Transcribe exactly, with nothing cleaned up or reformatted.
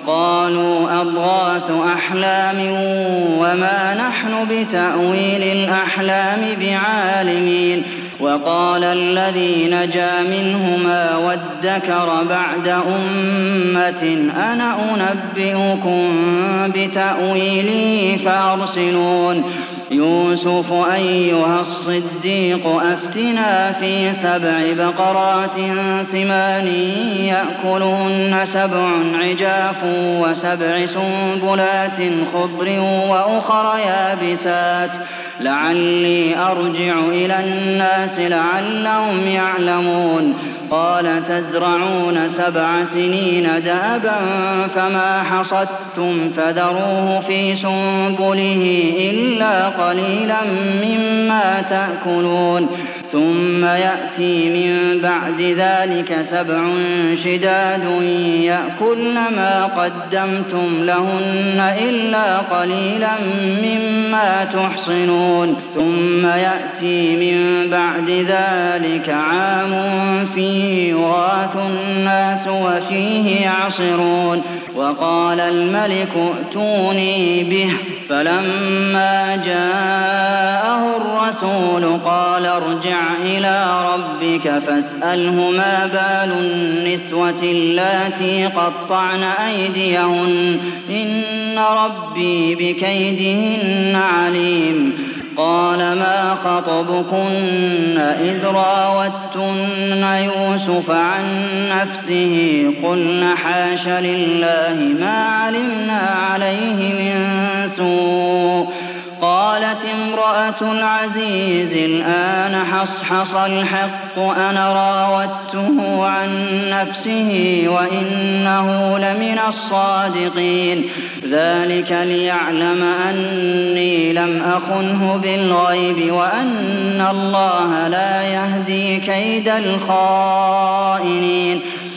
قالوا أضغاث أحلام وما نحن بتأويل الأحلام بعالمين وقال الذي نجا منهما وادكر بعد أمة أنا أنبئكم بتأويله فأرسلون يوسف أيها الصديق أفتنا في سبع بقرات سمان يأكلهن سبع عجاف وسبع سنبلات خضر وأخر يابسات لعلي أرجع إلى الناس لعلهم يعلمون قال تزرعون سبع سنين دابا فما حصدتم فذروه في سنبله إلا قليلا مما تأكلون ثم يأتي من بعد ذلك سبع شداد يأكلن ما قدمتم لهن إلا قليلا مما تحصنون ثم يأتي من بعد ذلك عام فيه يغاث الناس وفيه يعصرون وقال الملك ائتوني به فلما جاءه الرسول قال ارجع إلى ربك فاسأله ما بال النسوة اللاتي قطعن أيديهن إن ربي بكيدهن عليم قال ما خطبكن إذ راوتن يوسف عن نفسه قلن حاش لله ما علمنا عليه من سوء قالت امرأة العزيز الآن حصحص الحق أنا راودته عن نفسه وإنه لمن الصادقين ذلك ليعلم أني لم أخنه بالغيب وأن الله لا يهدي كيد الخائنين